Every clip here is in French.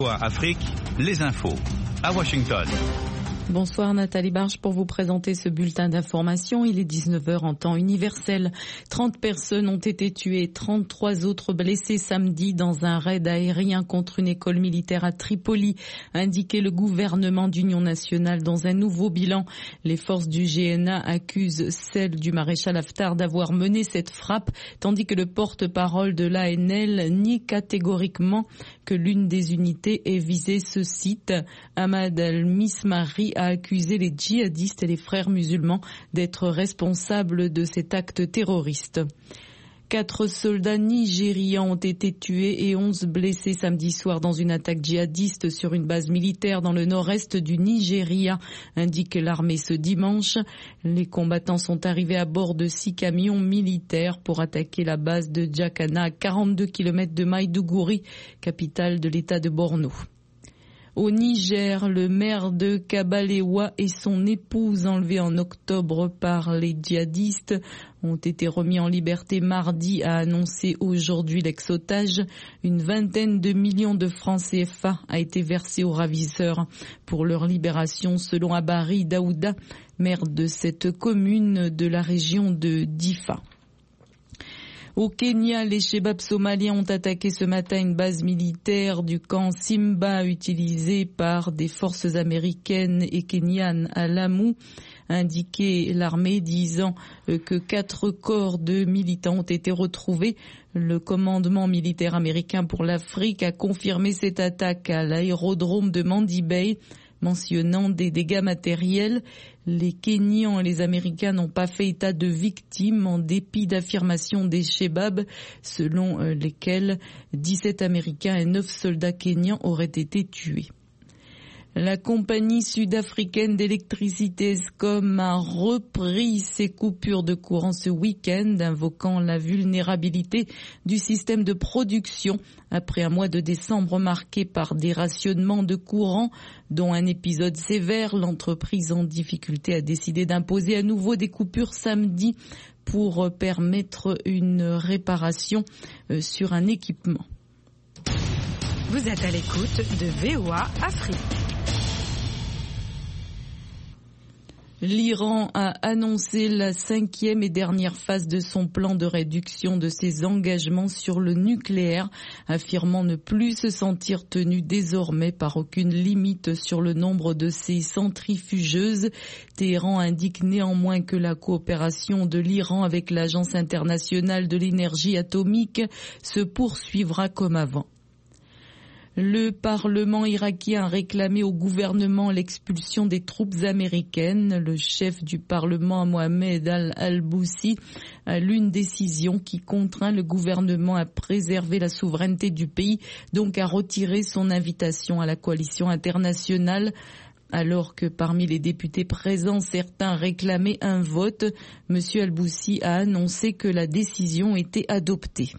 Afrique, les infos à Washington. Bonsoir Nathalie Barge pour vous présenter ce bulletin d'information. Il est 19h en temps universel. 30 personnes ont été tuées, 33 autres blessées samedi dans un raid aérien contre une école militaire à Tripoli, a indiqué le gouvernement d'Union nationale dans un nouveau bilan. Les forces du GNA accusent celle du maréchal Haftar d'avoir mené cette frappe, tandis que le porte-parole de l'ANL nie catégoriquement que l'une des unités ait visé ce site. Ahmad al-Mismari a accusé les djihadistes et les frères musulmans d'être responsables de cet acte terroriste. 4 soldats nigérians ont été tués et 11 blessés samedi soir dans une attaque djihadiste sur une base militaire dans le nord-est du Nigeria, indique l'armée ce dimanche. Les combattants sont arrivés à bord de 6 camions militaires pour attaquer la base de Jakana à 42 km de Maiduguri, capitale de l'état de Borno. Au Niger, le maire de Kabalewa et son épouse enlevés en octobre par les djihadistes ont été remis en liberté mardi, a annoncé aujourd'hui l'ex-otage. Une vingtaine de millions de francs CFA a été versée aux ravisseurs pour leur libération, selon Abari Daouda, maire de cette commune de la région de Difa. Au Kenya, les Chebabs somaliens ont attaqué ce matin une base militaire du camp Simba utilisée par des forces américaines et kenyanes à Lamu, a indiqué l'armée, disant que 4 corps de militants ont été retrouvés. Le commandement militaire américain pour l'Afrique a confirmé cette attaque à l'aérodrome de Mandi Bay, mentionnant des dégâts matériels. Les Kenyans et les Américains n'ont pas fait état de victimes en dépit d'affirmations des Chebabs selon lesquelles 17 Américains et 9 soldats kenyans auraient été tués. La compagnie sud-africaine d'électricité Eskom a repris ses coupures de courant ce week-end, invoquant la vulnérabilité du système de production après un mois de décembre marqué par des rationnements de courant, dont un épisode sévère. L'entreprise en difficulté a décidé d'imposer à nouveau des coupures samedi pour permettre une réparation sur un équipement. Vous êtes à l'écoute de VOA Afrique. L'Iran a annoncé la 5e et dernière phase de son plan de réduction de ses engagements sur le nucléaire, affirmant ne plus se sentir tenu désormais par aucune limite sur le nombre de ses centrifugeuses. Téhéran indique néanmoins que la coopération de l'Iran avec l'Agence internationale de l'énergie atomique se poursuivra comme avant. Le Parlement irakien a réclamé au gouvernement l'expulsion des troupes américaines. Le chef du Parlement, Mohamed Al-Boussi, a l'une décision qui contraint le gouvernement à préserver la souveraineté du pays, donc à retirer son invitation à la coalition internationale. Alors que parmi les députés présents, certains réclamaient un vote, M. Al-Boussi a annoncé que la décision était adoptée.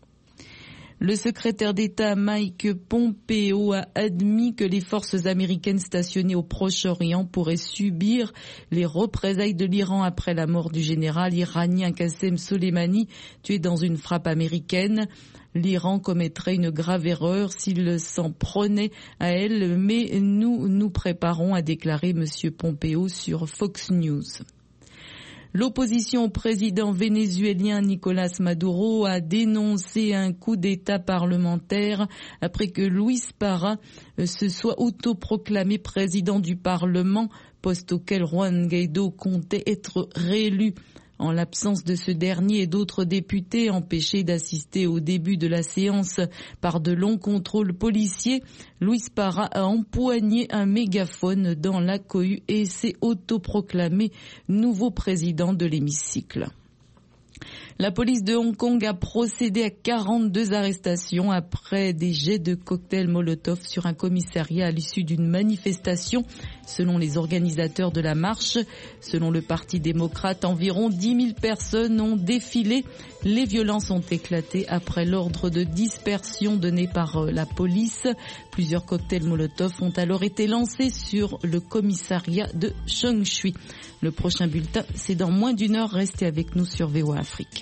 Le secrétaire d'État Mike Pompeo a admis que les forces américaines stationnées au Proche-Orient pourraient subir les représailles de l'Iran après la mort du général iranien Qassem Soleimani, tué dans une frappe américaine. L'Iran commettrait une grave erreur s'il s'en prenait à elle, mais nous préparons, a déclaré M. Pompeo sur Fox News. L'opposition au président vénézuélien Nicolás Maduro a dénoncé un coup d'État parlementaire après que Luis Parra se soit autoproclamé président du Parlement, poste auquel Juan Guaidó comptait être réélu. En l'absence de ce dernier et d'autres députés empêchés d'assister au début de la séance par de longs contrôles policiers, Luis Parra a empoigné un mégaphone dans la cohue et s'est autoproclamé nouveau président de l'hémicycle. La police de Hong Kong a procédé à 42 arrestations après des jets de cocktails Molotov sur un commissariat à l'issue d'une manifestation, selon les organisateurs de la marche. Selon le Parti démocrate, environ 10 000 personnes ont défilé. Les violences ont éclaté après l'ordre de dispersion donné par la police. Plusieurs cocktails Molotov ont alors été lancés sur le commissariat de Changshui. Le prochain bulletin, c'est dans moins d'une heure. Restez avec nous sur VOA Afrique.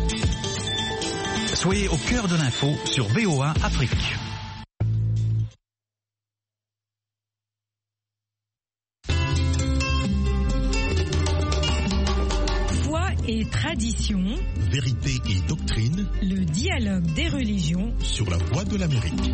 Soyez au cœur de l'info sur VOA Afrique. tradition, vérité et doctrine, le dialogue des religions sur la voie de l'Amérique.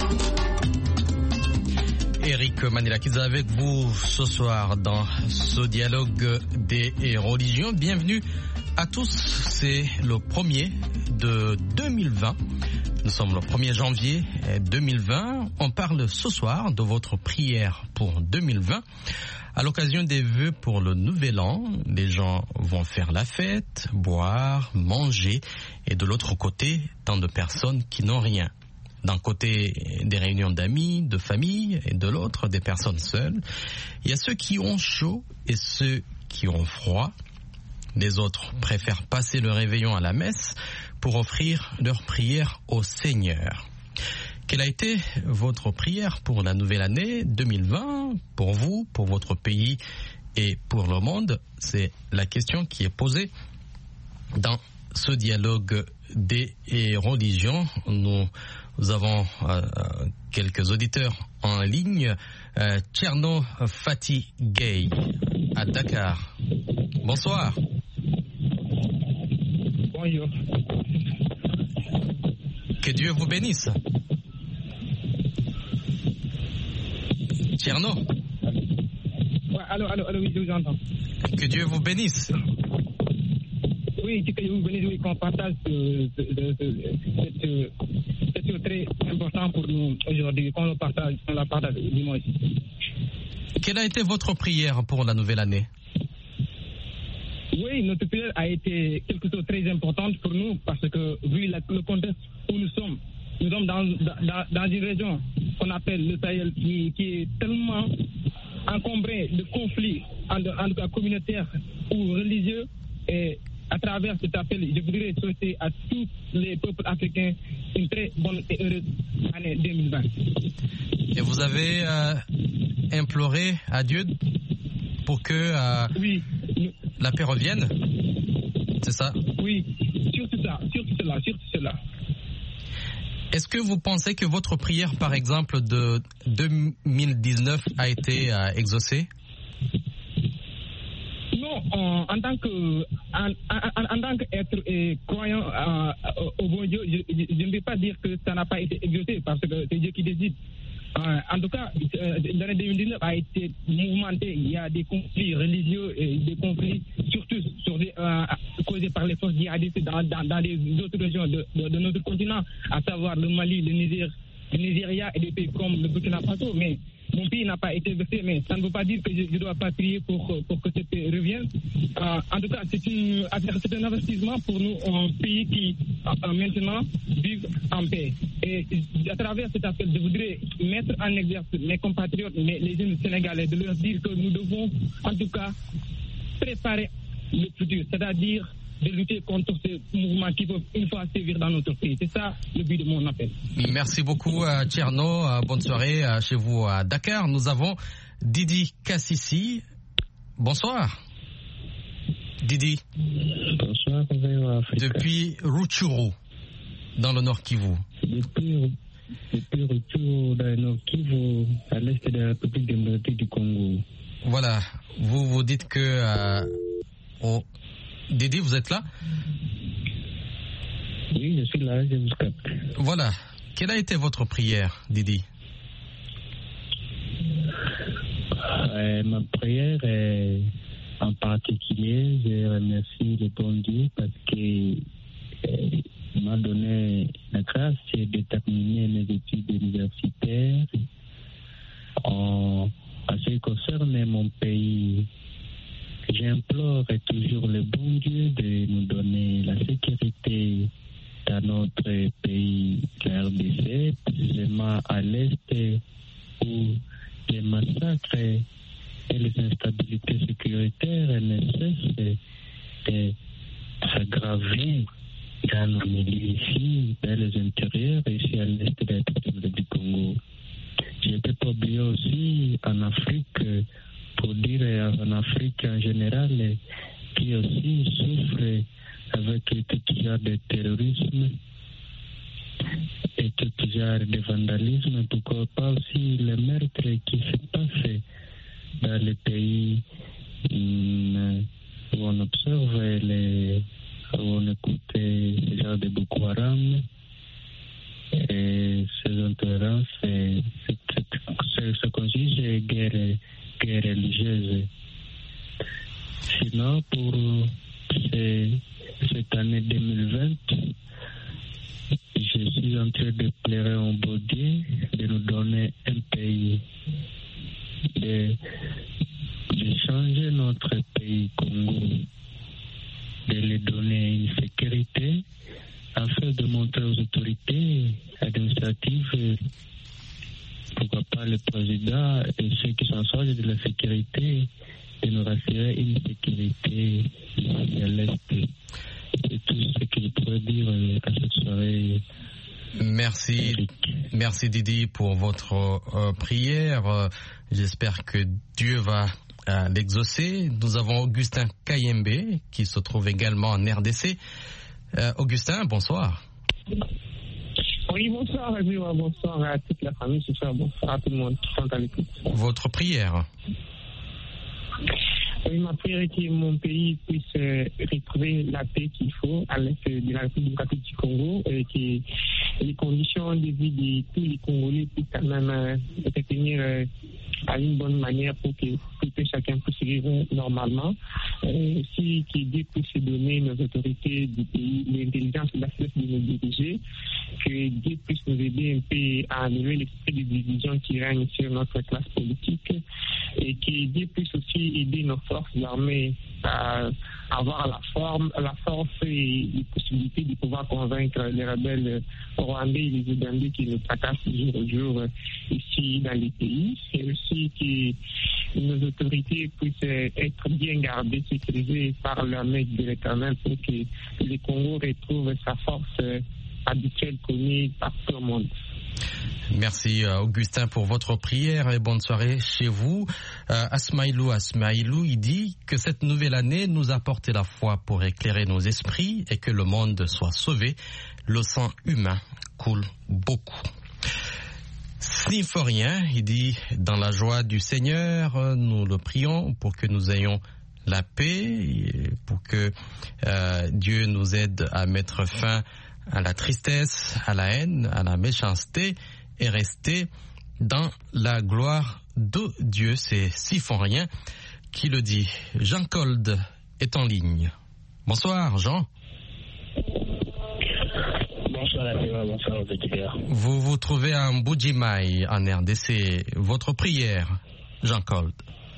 Eric Manilakidze avec vous ce soir dans ce dialogue des religions. Bienvenue à tous, c'est le premier de 2020. Nous sommes le 1er janvier 2020. On parle ce soir de votre prière pour 2020. À l'occasion des vœux pour le nouvel an, les gens vont faire la fête, boire, manger. Et de l'autre côté, tant de personnes qui n'ont rien. D'un côté, des réunions d'amis, de famille, et de l'autre, des personnes seules. Il y a ceux qui ont chaud et ceux qui ont froid. Les autres préfèrent passer le réveillon à la messe pour offrir leur prière au Seigneur. Quelle a été votre prière pour la nouvelle année 2020, pour vous, pour votre pays et pour le monde? C'est la question qui est posée dans ce dialogue des religions. Nous avons quelques auditeurs en ligne. Tcherno Fatih Gay à Dakar. Bonsoir. Bonjour. Que Dieu vous bénisse. Tcherno. Ouais, allô, oui, je vous entends. Que Dieu vous bénisse. Oui, que Dieu vous bénisse, oui, qu'on partage c'est très important pour nous aujourd'hui, qu'on la partage dimanche. Quelle a été votre prière pour la nouvelle année? Oui, notre prière a été quelque chose de très important pour nous parce que, vu le contexte où nous sommes dans une région qu'on appelle le Sahel qui est tellement encombrée de conflits, en tout cas communautaires ou religieux. Et à travers cet appel, je voudrais souhaiter à tous les peuples africains une très bonne et heureuse année 2020. Et vous avez imploré à Dieu pour que oui, la paix revienne? C'est ça? Oui, surtout cela. Est-ce que vous pensez que votre prière, par exemple, de 2019 a été exaucée? Non, en tant qu'être croyant au bon Dieu, je ne vais pas dire que ça n'a pas été exaucé parce que c'est Dieu qui décide. En tout cas, l'année 2019 a été mouvementée. Il y a des conflits religieux et des conflits surtout causés par les forces djihadistes dans les autres régions de notre continent, à savoir le Mali, le Nigeria et des pays comme le Burkina Faso. Mais mon pays n'a pas été versé, mais ça ne veut pas dire que je ne dois pas prier pour que ce pays revienne. En tout cas, c'est un investissement pour nous, un pays qui maintenant vit en paix. Et à travers cet appel, je voudrais mettre en exercice mes compatriotes, les jeunes Sénégalais, de leur dire que nous devons en tout cas préparer le futur, c'est-à-dire de lutter contre ces mouvements qui peuvent une fois sévir dans notre pays. C'est ça le but de mon appel. Merci beaucoup, Tcherno. Bonne soirée chez vous à Dakar. Nous avons Didi Kassissi. Bonsoir. Didi. Bonsoir. Depuis Rutshuru, dans le Nord Kivu. Depuis Rutshuru, dans le Nord Kivu, à l'est de la République démocratique du Congo. Voilà. Vous dites que... Didi, vous êtes là? Oui, je suis là, je vous capte. Voilà. Quelle a été votre prière, Didi? Ma prière est en particulier, je remercie le bon Dieu parce qu'il m'a donné la grâce de terminer mes études universitaires. En ce qui concerne mon pays, j'implore toujours le bon Dieu de nous donner la sécurité dans notre pays, la RDC, précisément à l'Est, où les massacres et les instabilités sécuritaires ne cessent de s'aggraver dans nos milieux ici, dans les intérieurs, ici à l'Est de la République du Congo. Je ne peux pas oublier aussi en Afrique, pour dire en Afrique en général, qui aussi souffre avec tout genre de terrorisme et tout genre de vandalisme, pourquoi pas aussi le meurtre qui se passe dans les pays où on observe les on écoutait ce genre de Boko Haram. Et ces intolérances se consiste guerre religieuse. Sinon, pour cette année 2020, je suis en train de plaider au bon Dieu de nous donner un pays, de changer notre pays Congo, de lui donner une sécurité, afin de montrer aux autorités administratives, pourquoi pas le président et ceux qui sont chargés de la sécurité, de nous rassurer une sécurité ici à l'Est. C'est tout ce que je pourrais dire à cette soirée. Merci Didi pour votre prière. J'espère que Dieu va l'exaucer. Nous avons Augustin Kayembe qui se trouve également en RDC. Augustin, bonsoir. Oui, bonsoir, bonsoir à toute la famille, bonsoir à tout le monde qui sont à l'écoute. Votre prière. Oui, ma prière est que mon pays puisse retrouver la paix qu'il faut à l'est de la République démocratique du Congo et que les conditions de vie de tous les Congolais puissent quand même se tenir à une bonne manière pour que chacun puisse vivre normalement. Aussi, que Dieu puisse donner nos autorités du pays l'intelligence et la force de nous diriger, que Dieu puisse nous aider un peu à enlever l'esprit de division qui règne sur notre classe politique et que Dieu puisse aussi aider nos forces armées à avoir la force et les possibilités de pouvoir convaincre les rebelles rwandais et les Ougandais qui nous tracassent jour au jour ici dans les pays. Et aussi que nos autorités puissent être bien gardées, sécurisées par l'armée de l'Éternel pour que le Congo retrouve sa force habituelle connue partout au monde. Merci Augustin pour votre prière et bonne soirée chez vous. Asmaïlou, il dit que cette nouvelle année nous apporte la foi pour éclairer nos esprits et que le monde soit sauvé. Le sang humain coule beaucoup. Sniforien, il dit dans la joie du Seigneur, nous le prions pour que nous ayons la paix, pour que Dieu nous aide à mettre fin à la tristesse, à la haine, à la méchanceté et rester dans la gloire de Dieu. C'est Siforien qui le dit. Jean Cold est en ligne. Bonsoir Jean. Bonsoir à toi, bonsoir aux auditeurs. Vous vous trouvez à Mbujimai en RDC. Votre prière, Jean Cold.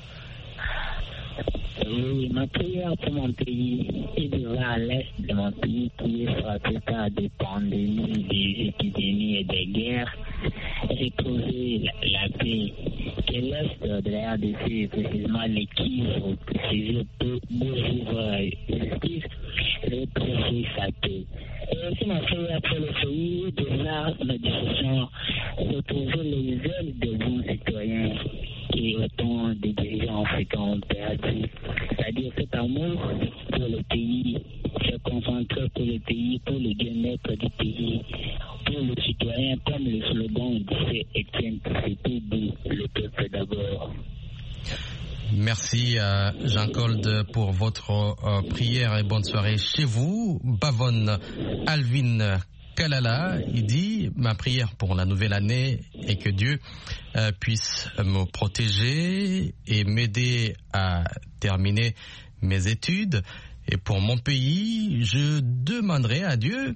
Oui, ma prière pour mon pays est de voir à l'est de mon pays qui est frappé par des pandémies, des épidémies et des guerres, retrouver la paix. Que l'est de la RDC, précisément les Kivu, c'est peut vivre justice, retrouver sa paix. Et aussi ma prière pour le pays de voir nos discussions, retrouver les ailes de bons citoyens qui autant de dirigeants africains ont perdu. C'est-à-dire cet amour pour le pays, se concentrer pour le pays, pour le bien-être du pays, pour le citoyen, comme le slogan disait Étienne Tshisekedi, le peuple d'abord. Merci Jean Cold pour votre prière et bonne soirée chez vous. Bavon Alvin Kalala, il dit ma prière pour la nouvelle année est que Dieu puisse me protéger et m'aider à terminer mes études. Et pour mon pays, je demanderai à Dieu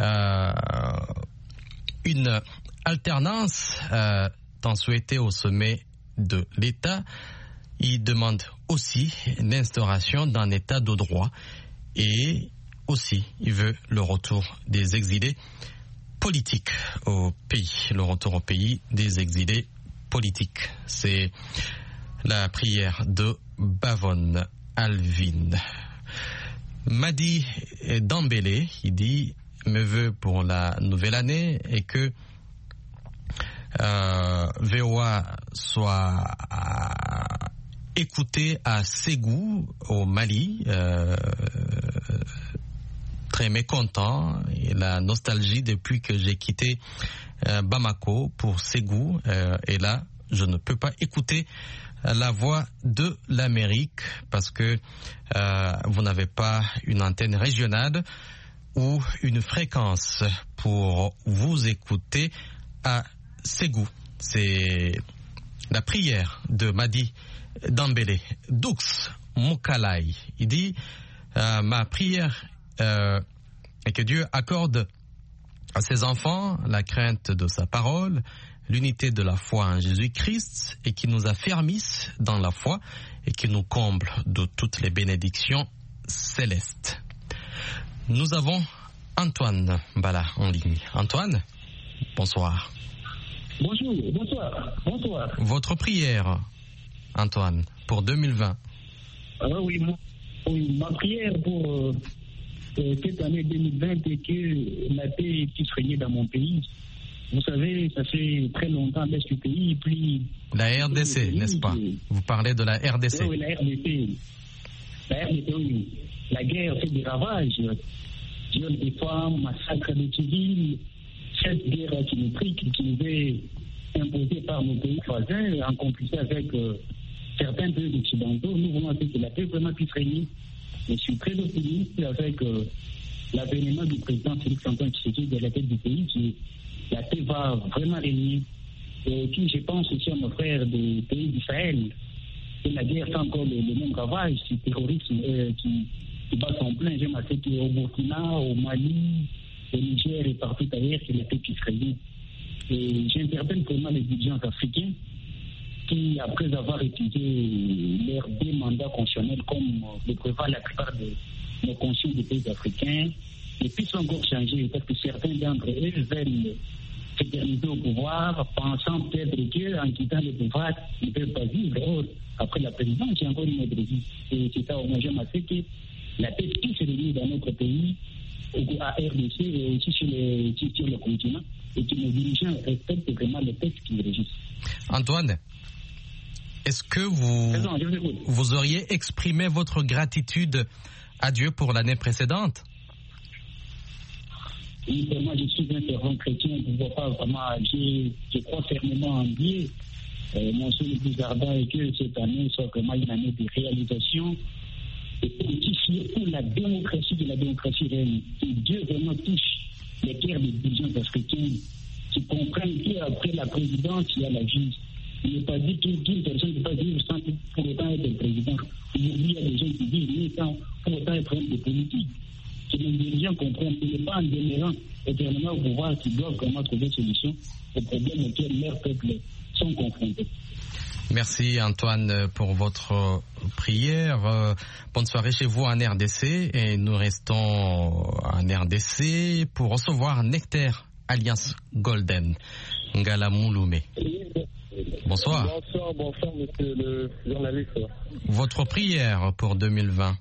une alternance tant souhaitée au sommet de l'État. Il demande aussi l'instauration d'un État de droit et aussi il veut le retour des exilés politiques au pays, le retour au pays des exilés politiques. C'est la prière de Bavon Alvin. Madi Dambélé, il dit mes vœux pour la nouvelle année et que VOA soit écouté à Ségou au Mali, très mécontent et la nostalgie depuis que j'ai quitté Bamako pour Ségou et là je ne peux pas écouter la voix de l'Amérique parce que vous n'avez pas une antenne régionale ou une fréquence pour vous écouter à Ségou. C'est la prière de Madi Dambélé. Doux Moukalai, il dit ma prière est que Dieu accorde à ses enfants la crainte de sa parole, l'unité de la foi en Jésus-Christ et qui nous affermisse dans la foi et qui nous comble de toutes les bénédictions célestes. Nous avons Antoine Bala en ligne. Antoine, bonsoir. Bonjour, bonsoir. Votre prière, Antoine, pour 2020. Ma prière pour cette année 2020 est que la paix puisse régner dans mon pays. Vous savez, ça fait très longtemps l'Est du pays, puis... La RDC, n'est-ce pas? Vous parlez de la RDC. Oui, la RDC. La RDC, oui. La guerre fait des ravages. Viol des femmes, massacre des civils. Cette guerre asymétrique qui nous est imposée par nos pays voisins, en complicité avec certains pays occidentaux, nous voulons que la paix vraiment puisse régner. Je suis très optimiste avec l'avènement du président Félix Antoine Tshisekedi à la tête du pays, la paix va vraiment régner. Et puis je pense aussi à nos frères des pays du Sahel, que la guerre fait encore le même ravage, ce terrorisme qui bat son plein. J'aime assez qu'au Burkina, au Mali, au Niger et partout ailleurs, que la paix puisse régner. Et j'interpelle vraiment les dirigeants africains qui, après avoir étudié leurs 2 mandats constitutionnels, comme le prévoit la plupart de nos consuls des pays africains, ne puissent encore changer, parce que certains d'entre eux veulent s'éterniser au pouvoir, pensant peut-être qu'en quittant le pouvoir, ils ne peuvent pas vivre. Or, après la présidence, il y a encore une autre vie. Et c'est ça, moi, j'aime assez que la paix puisse réunir dans notre pays, à RDC et aussi sur le continent, et que nos dirigeants respectent vraiment les textes qui régissent. Antoine, est-ce que vous auriez exprimé votre gratitude à Dieu pour l'année précédente? Oui, moi je suis un fervent chrétien, je ne vois pas vraiment, je crois fermement en Dieu. Mon souhait le plus ardent est que cette année soit vraiment une année de réalisation et pour la démocratie de la démocratie réelle. Que Dieu vraiment touche les cœurs des dirigeants africains qui comprennent qu'après la présidence, il y a la justice. Il n'est pas dit qu'une personne ne peut pas vivre sans pour autant être le président. Aujourd'hui, il y a des gens qui vivent sans pour autant être homme de politique. Que les dirigeants comprennent qu'il n'est pas en demeurant éternellement au pouvoir qu'ils doivent vraiment trouver solution aux problèmes auxquels leurs peuples sont confrontés. Merci Antoine pour votre prière. Bonne soirée chez vous en RDC et nous restons en RDC pour recevoir Nectaire Alliance Golden Ngala Mouloumé. Bonsoir. Bonsoir monsieur le journaliste. Votre prière pour 2020.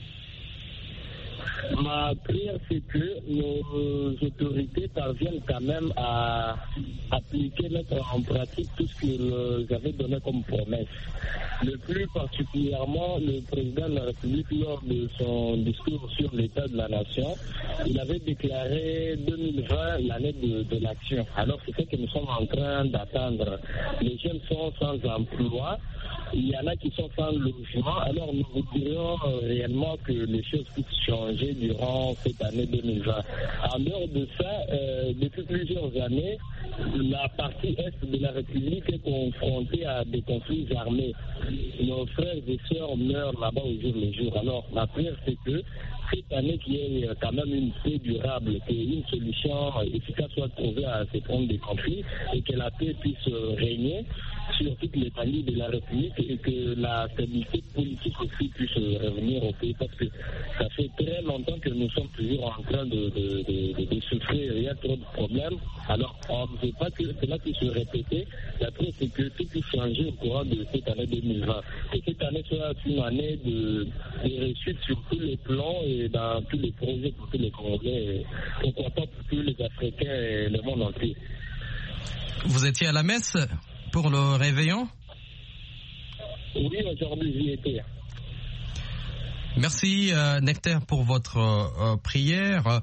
Ma prière, c'est que nos autorités parviennent quand même à appliquer, mettre en pratique tout ce qu'ils avaient donné comme promesse. Le plus particulièrement, le président de la République, lors de son discours sur l'état de la nation, il avait déclaré 2020 l'année de l'action. Alors c'est ce que nous sommes en train d'attendre. Les jeunes sont sans emploi. Il y en a qui sont sans logement. Alors nous voudrions réellement que les choses puissent changer durant cette année 2020. En dehors de ça, depuis plusieurs années, la partie est de la République est confrontée à des conflits armés. Nos frères et sœurs meurent là-bas au jour le jour. Alors la prière, c'est que cette année qu'il y ait quand même une paix durable, qu'une solution efficace soit trouvée à ces problèmes de conflits et que la paix puisse régner sur toute l'étendue de la République et que la stabilité politique aussi puisse revenir au pays, parce que ça fait très longtemps que nous sommes toujours en train de souffrir, il y a trop de problèmes. Alors on ne veut pas que cela puisse se répéter. La preuve, c'est que tout puisse changer au courant de cette année 2020. Que cette année soit une année de réussite sur tous les plans et dans tous les projets pour tous les Congolais, et pourquoi pas pour tous les Africains et le monde entier. Vous étiez à la messe pour le réveillon? Oui, aujourd'hui j'y étais. Merci Nectaire pour votre prière.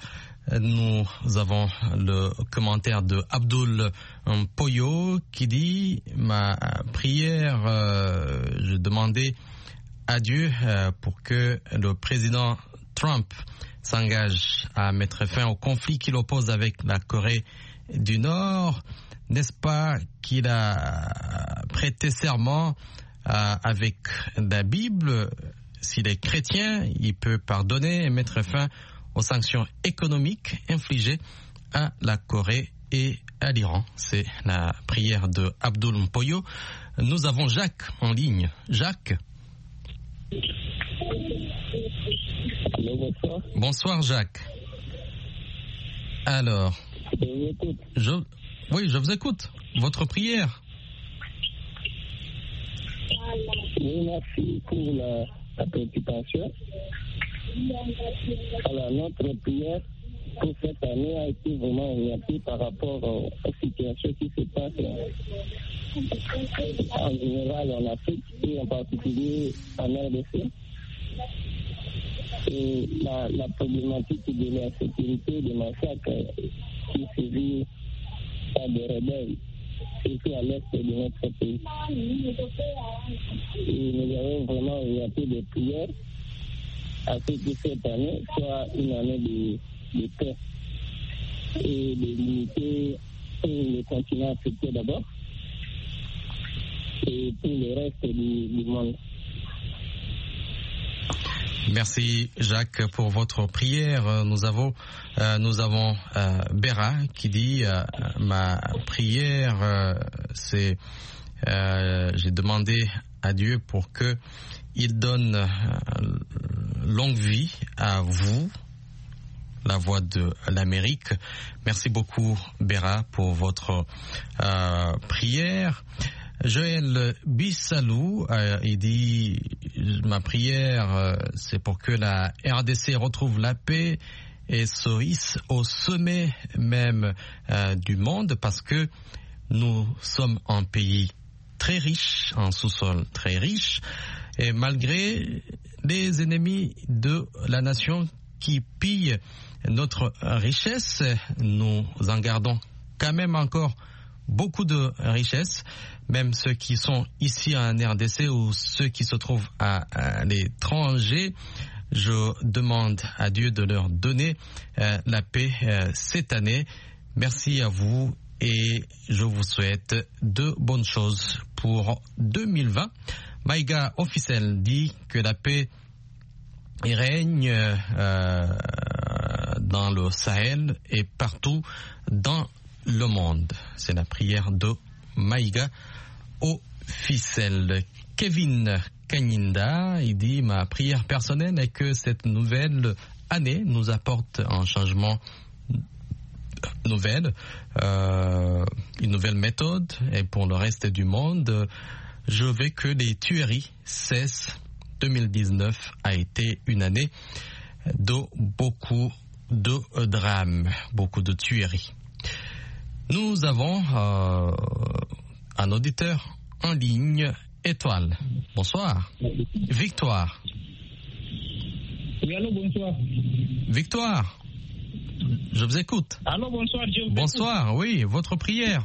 Nous avons le commentaire de Abdoul Poyo qui dit ma prière, je demandais à Dieu pour que le président Trump s'engage à mettre fin au conflit qu'il oppose avec la Corée du Nord. N'est-ce pas qu'il a prêté serment avec la Bible? S'il est chrétien, il peut pardonner et mettre fin aux sanctions économiques infligées à la Corée et à l'Iran. C'est la prière de Abdoul Mpoyo. Nous avons Jacques en ligne. Jacques. Allô, bonsoir. Bonsoir Jacques. Alors, oui, je vous écoute. Votre prière. Oui, merci pour la préoccupation. Alors, notre prière pour cette année a été vraiment orientée par rapport aux situations qui se passent en général en Afrique et en particulier en RDC. Et la problématique de la sécurité des massacres qui se vit par des rebelles, surtout à l'est de notre pays. Et nous avons vraiment orienté des prières à ce que cette année soit une année de paix et de l'unité pour le continent africain d'abord et pour le reste du monde. Merci Jacques pour votre prière. Nous avons Béra qui dit ma prière c'est j'ai demandé à Dieu pour que il donne longue vie à vous, la voix de l'Amérique. Merci beaucoup Béra pour votre prière. Joël Bissalou, il dit ma prière c'est pour que la RDC retrouve la paix et se hisse au sommet même du monde, parce que nous sommes un pays très riche, un sous-sol très riche, et malgré les ennemis de la nation qui pillent notre richesse, nous en gardons quand même encore beaucoup de richesses, même ceux qui sont ici en RDC ou ceux qui se trouvent à l'étranger. Je demande à Dieu de leur donner la paix cette année. Merci à vous et je vous souhaite de bonnes choses pour 2020. Maïga officiel dit que la paix règne dans le Sahel et partout dans le monde. C'est la prière de Maïga officiel. Kevin Kanyinda, il dit ma prière personnelle est que cette nouvelle année nous apporte un changement nouvel, une nouvelle méthode, et pour le reste du monde, je veux que les tueries cessent. 2019 a été une année de beaucoup de drames, beaucoup de tueries. Nous avons un auditeur en ligne, Étoile. Bonsoir. Victoire. Oui, allô, bonsoir. Victoire, je vous écoute. Allô, bonsoir, je vous Bonsoir, écoute. oui, votre prière.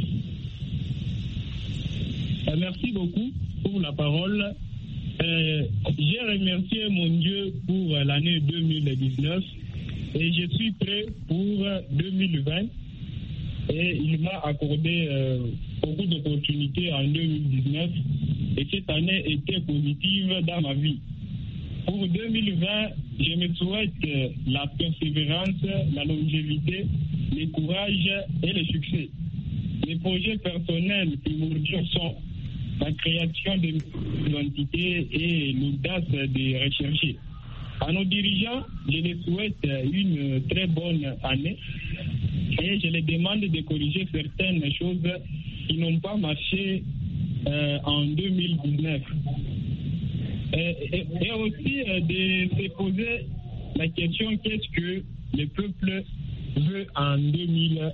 Merci beaucoup pour la parole. J'ai remercié mon Dieu pour l'année 2019 et je suis prêt pour 2020. Et il m'a accordé beaucoup d'opportunités en 2019 et cette année était positive dans ma vie. Pour 2020, je me souhaite la persévérance, la longévité, le courage et le succès. Les projets personnels primordiaux sont la création de l'identité et l'audace de rechercher. À nos dirigeants, je les souhaite une très bonne année et je les demande de corriger certaines choses qui n'ont pas marché en 2019. Et aussi de se poser la question qu'est-ce que le peuple veut en 2020.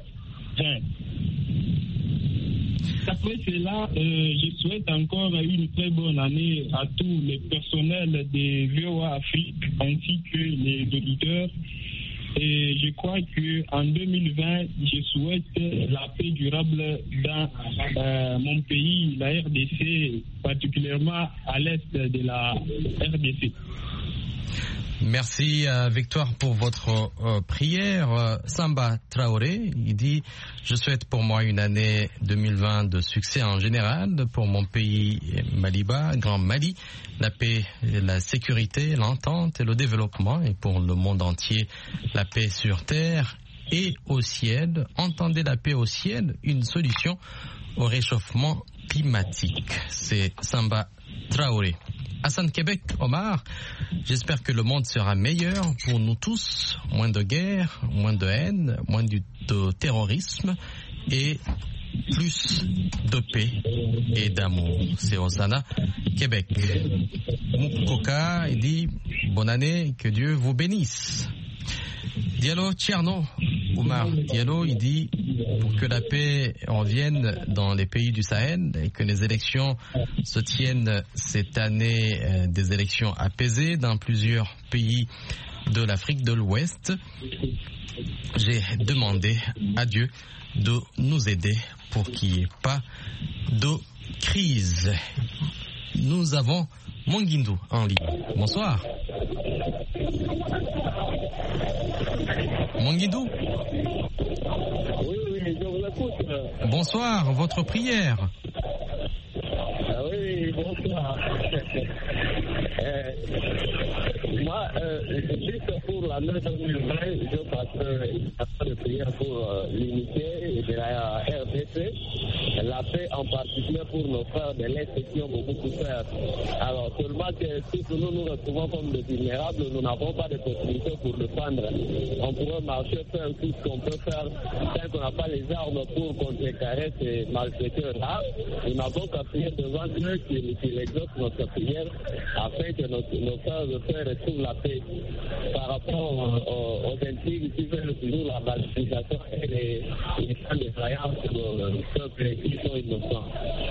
Après cela, je souhaite encore une très bonne année à tous les personnels de VOA Afrique ainsi que les auditeurs. Et je crois qu'en 2020, je souhaite la paix durable dans mon pays, la RDC, particulièrement à l'est de la RDC. Merci Victoire pour votre prière. Samba Traoré, il dit « Je souhaite pour moi une année 2020 de succès en général pour mon pays Maliba, Grand Mali, la paix, la sécurité, l'entente et le développement et pour le monde entier, la paix sur terre et au ciel. Entendez la paix au ciel, une solution au réchauffement climatique. » C'est Samba Traoré. Hassan Québec, Omar, j'espère que le monde sera meilleur pour nous tous, moins de guerre, moins de haine, moins de terrorisme et plus de paix et d'amour. C'est Osana, Québec. Mukoka, il dit bonne année, que Dieu vous bénisse. Diallo Tcherno, Omar Diallo, il dit pour que la paix revienne dans les pays du Sahel et que les élections se tiennent cette année, des élections apaisées dans plusieurs pays de l'Afrique de l'Ouest. J'ai demandé à Dieu de nous aider pour qu'il n'y ait pas de crise. Nous avons Monguindou en ligne. Bonsoir. Monguindou. Oui, je vous écoute. Bonsoir, votre prière. Oui, bonsoir. Moi, juste pour l'année 2020, je passe de prière pour l'unité de la RDC, la paix en particulier pour nos frères de l'Est qui ont beaucoup souffert. Alors, seulement que si nous nous retrouvons comme des vulnérables, nous n'avons pas de possibilité pour défendre. On pourrait marcher, faire tout ce qu'on peut faire, tant qu'on n'a pas les armes pour contrecarrer ces malfaiteurs-là. Nous n'avons qu'à prier devant Dieu qu'il exauce notre prière afin que nos frères et sœurs retrouvent la paix. Par rapport aux intrigues qui veulent toujours la balkanisation et les champs de faïence de peuples qui sont innocents.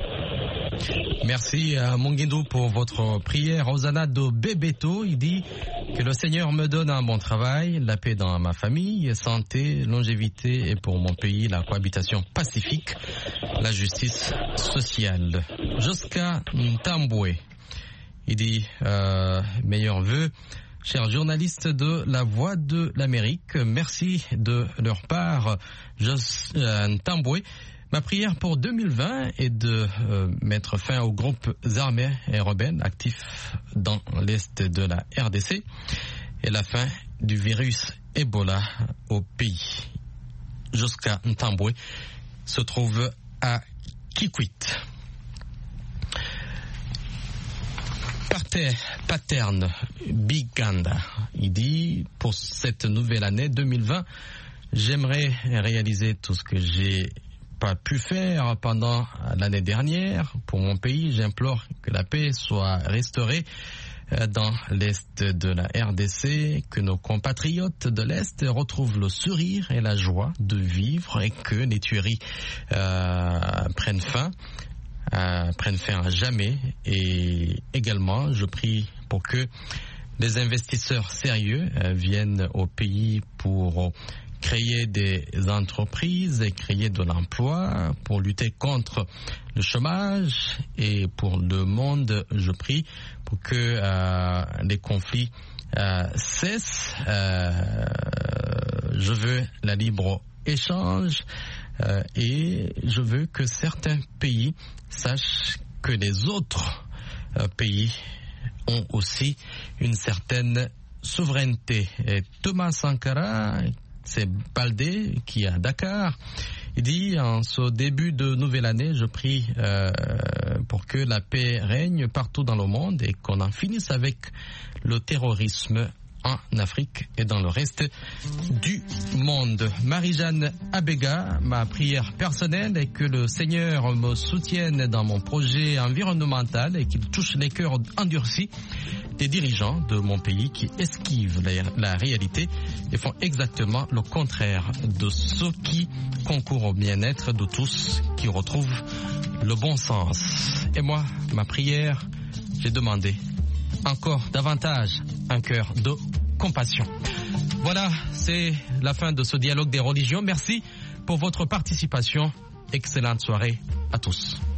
Merci à Monguindou pour votre prière. Osana de Bebeto, il dit que le Seigneur me donne un bon travail, la paix dans ma famille, santé, longévité et pour mon pays la cohabitation pacifique, la justice sociale. Jusqu'à Ntamboué, il dit meilleurs vœux. Chers journalistes de La Voix de l'Amérique, merci de leur part. Ntamboué, ma prière pour 2020 est de mettre fin aux groupes armés et rebelles actifs dans l'est de la RDC et la fin du virus Ebola au pays. Jusqu'à Ntamboué se trouve à Kikwit. Paterne Biganda, il dit pour cette nouvelle année 2020, j'aimerais réaliser tout ce que j'ai pas pu faire pendant l'année dernière. Pour mon pays, j'implore que la paix soit restaurée dans l'est de la RDC, que nos compatriotes de l'est retrouvent le sourire et la joie de vivre et que les tueries prennent fin à jamais. Et également, je prie pour que les investisseurs sérieux viennent au pays pour créer des entreprises et créer de l'emploi, pour lutter contre le chômage. Et pour le monde, je prie pour que les conflits cessent. Je veux la libre-échange et je veux que certains pays sachent que les autres pays ont aussi une certaine souveraineté. Et Thomas Sankara, c'est Baldé qui est à Dakar. Il dit en ce début de nouvelle année, je prie pour que la paix règne partout dans le monde et qu'on en finisse avec le terrorisme en Afrique et dans le reste du monde. Marie-Jeanne Abega, ma prière personnelle est que le Seigneur me soutienne dans mon projet environnemental et qu'il touche les cœurs endurcis des dirigeants de mon pays qui esquivent la réalité et font exactement le contraire de ceux qui concourent au bien-être de tous, qui retrouvent le bon sens. Et moi, ma prière, j'ai demandé encore davantage un cœur de compassion. Voilà, c'est la fin de ce dialogue des religions. Merci pour votre participation. Excellente soirée à tous.